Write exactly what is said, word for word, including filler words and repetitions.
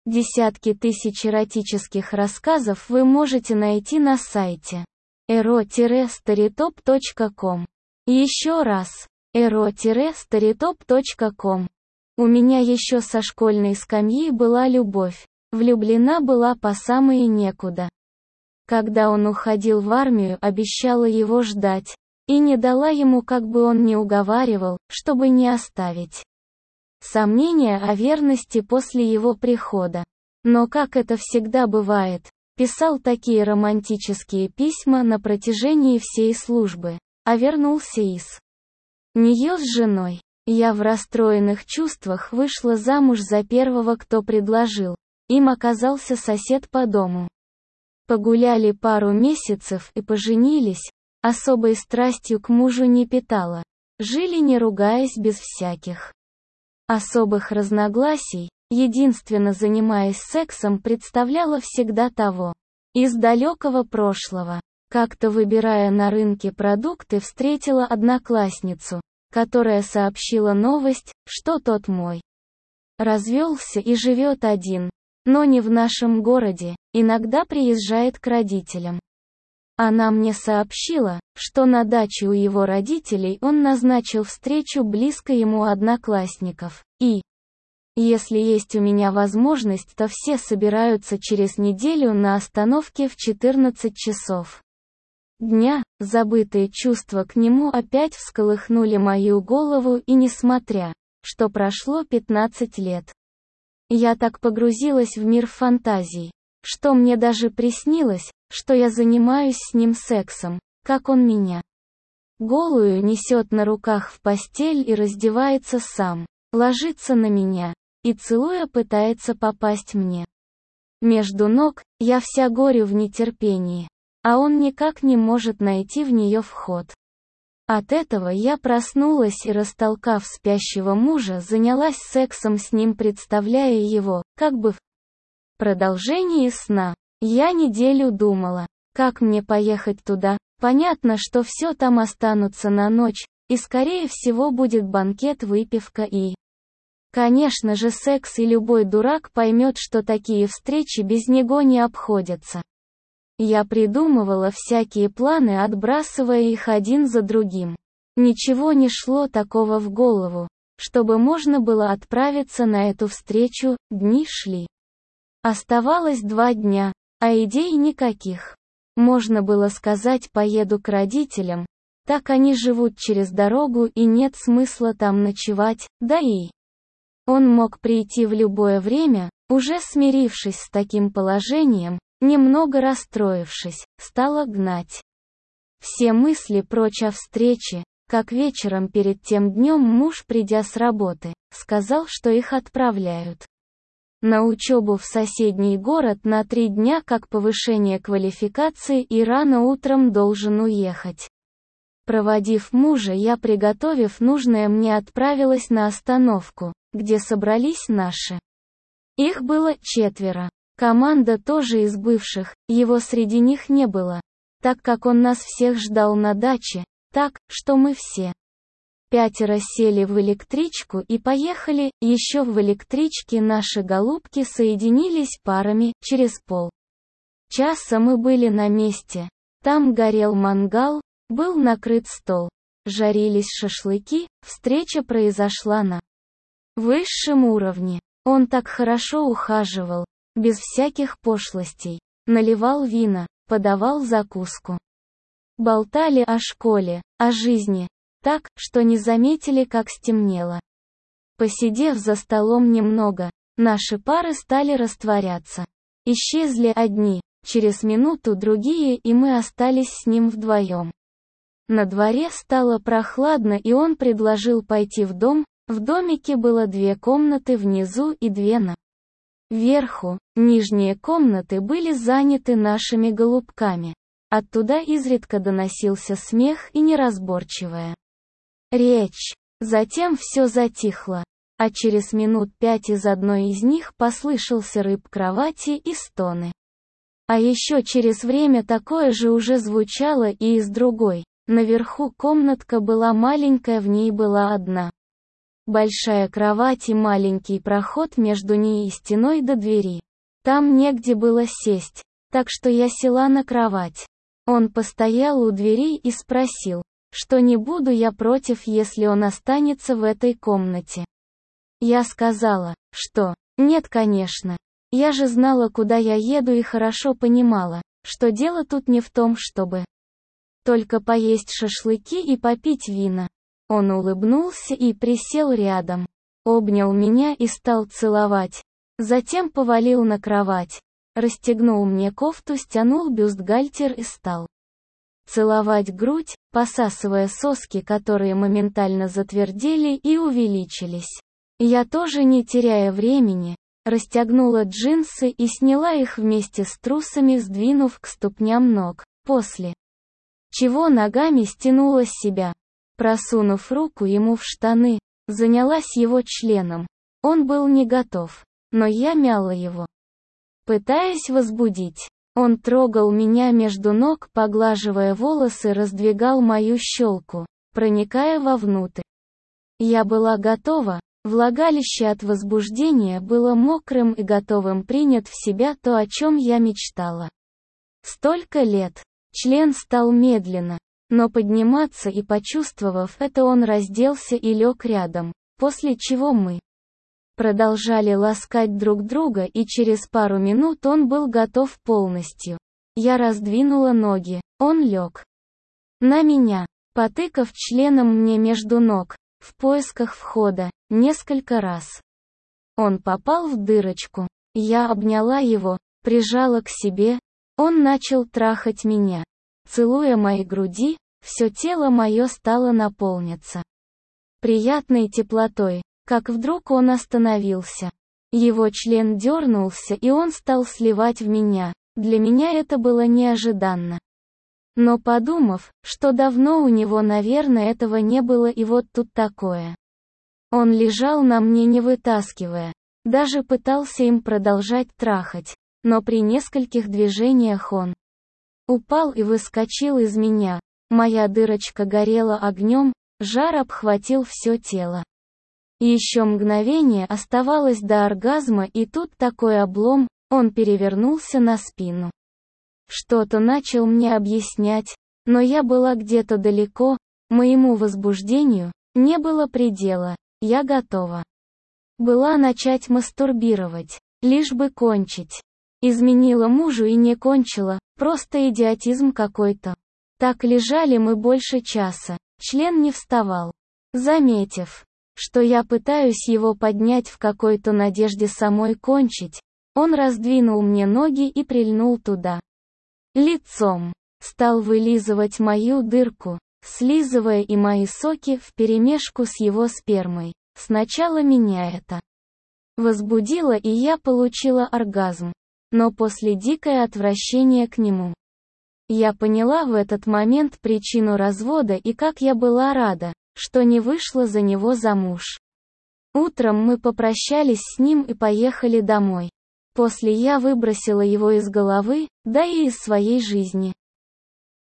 Десятки тысяч эротических рассказов вы можете найти на сайте эро старитоп точка ком. Еще раз, эро старитоп точка ком. У меня еще со школьной скамьи была любовь, влюблена была по самые некуда. Когда он уходил в армию, обещала его ждать, и не дала ему, как бы он ни уговаривал, чтобы не оставить. Сомнения о верности после его прихода. Но, как это всегда бывает, писал такие романтические письма на протяжении всей службы, а вернулся из нее с женой. Я в расстроенных чувствах вышла замуж за первого, кто предложил. Им оказался сосед по дому. Погуляли пару месяцев и поженились, особой страстью к мужу не питала. Жили не ругаясь, без всяких особых разногласий, единственно занимаясь сексом, представляла всегда того из далекого прошлого. Как-то, выбирая на рынке продукты, встретила одноклассницу, которая сообщила новость, что тот мой развелся и живет один, но не в нашем городе, иногда приезжает к родителям. Она мне сообщила, что на даче у его родителей он назначил встречу близко ему одноклассников, и если есть у меня возможность, то все собираются через неделю на остановке в четырнадцать часов дня. Забытые чувства к нему опять всколыхнули мою голову, и несмотря, что прошло пятнадцать лет, я так погрузилась в мир фантазий, что мне даже приснилось, что я занимаюсь с ним сексом, как он меня голую несет на руках в постель и раздевается сам, ложится на меня и, целуя, пытается попасть мне между ног. Я вся горю в нетерпении, а он никак не может найти в нее вход. От этого я проснулась и, растолкав спящего мужа, занялась сексом с ним, представляя его, как бы в продолжении сна. Я неделю думала, как мне поехать туда. Понятно, что все там останутся на ночь, и скорее всего будет банкет, выпивка и, конечно же, секс, и любой дурак поймет, что такие встречи без него не обходятся. Я придумывала всякие планы, отбрасывая их один за другим. Ничего не шло такого в голову, чтобы можно было отправиться на эту встречу. Дни шли. Оставалось два дня, а идей никаких. Можно было сказать: поеду к родителям, так они живут через дорогу и нет смысла там ночевать, да и он мог прийти в любое время. Уже смирившись с таким положением, немного расстроившись, стала гнать все мысли прочь о встрече. Как вечером перед тем днем муж, придя с работы, сказал, что их отправляют на учебу в соседний город на три дня как повышение квалификации, и рано утром должен уехать. Проводив мужа, я, приготовив нужное мне, отправилась на остановку, где собрались наши. Их было четверо. Команда тоже из бывших, его среди них не было, так как он нас всех ждал на даче, так, что мы все пятеро сели в электричку и поехали. Еще в электричке наши голубки соединились парами. Через пол часа мы были на месте. Там горел мангал, был накрыт стол, жарились шашлыки. Встреча произошла на высшем уровне. Он так хорошо ухаживал, без всяких пошлостей, наливал вина, подавал закуску. Болтали о школе, о жизни, так, что не заметили, как стемнело. Посидев за столом немного, наши пары стали растворяться. Исчезли одни, через минуту другие, и мы остались с ним вдвоем. На дворе стало прохладно, и он предложил пойти в дом. В домике было две комнаты внизу и две на верху. Нижние комнаты были заняты нашими голубками. Оттуда изредка доносился смех и неразборчивая речь. Затем все затихло, а через минут пять из одной из них послышался рык кровати и стоны. А еще через время такое же уже звучало и из другой. Наверху комнатка была маленькая, в ней была одна Большая кровать и маленький проход между ней и стеной до двери. Там негде было сесть, так что я села на кровать. Он постоял у двери и спросил, что не буду я против, если он останется в этой комнате. Я сказала, что нет, конечно. Я же знала, куда я еду, и хорошо понимала, что дело тут не в том, чтобы только поесть шашлыки и попить вина. Он улыбнулся и присел рядом, обнял меня и стал целовать. Затем повалил на кровать, расстегнул мне кофту, стянул бюстгальтер и стал целовать грудь, посасывая соски, которые моментально затвердели и увеличились. Я тоже, не теряя времени, расстегнула джинсы и сняла их вместе с трусами, сдвинув к ступням ног, после чего ногами стянула с себя. Просунув руку ему в штаны, занялась его членом. Он был не готов, но я мяла его, пытаясь возбудить. Он трогал меня между ног, поглаживая волосы, раздвигал мою щелку, проникая вовнутрь. Я была готова, влагалище от возбуждения было мокрым и готовым принять в себя то, о чем я мечтала столько лет. Член стал медленно, но подниматься, и, почувствовав это, он разделся и лег рядом, после чего мы продолжали ласкать друг друга, и через пару минут он был готов полностью. Я раздвинула ноги, он лег на меня, потыкав членом мне между ног, в поисках входа, несколько раз. Он попал в дырочку. Я обняла его, прижала к себе, он начал трахать меня. Целуя мои груди, все тело мое стало наполняться приятной теплотой. Как вдруг он остановился. Его член дернулся, и он стал сливать в меня. Для меня это было неожиданно. Но подумав, что давно у него, наверное, этого не было, и вот тут такое. Он лежал на мне, не вытаскивая. Даже пытался им продолжать трахать. Но при нескольких движениях он упал и выскочил из меня. Моя дырочка горела огнем, жар обхватил все тело. Еще мгновение оставалось до оргазма, и тут такой облом, он перевернулся на спину. Что-то начал мне объяснять, но я была где-то далеко, моему возбуждению не было предела, я готова была начать мастурбировать, лишь бы кончить. Изменила мужу и не кончила, просто идиотизм какой-то. Так лежали мы больше часа, член не вставал. Заметив, что я пытаюсь его поднять в какой-то надежде самой кончить, он раздвинул мне ноги и прильнул туда лицом. Стал вылизывать мою дырку, слизывая и мои соки вперемешку с его спермой. Сначала меня это возбудило, и я получила оргазм, но после дикое отвращение к нему. Я поняла в этот момент причину развода, и как я была рада, что не вышла за него замуж. Утром мы попрощались с ним и поехали домой. После я выбросила его из головы, да и из своей жизни.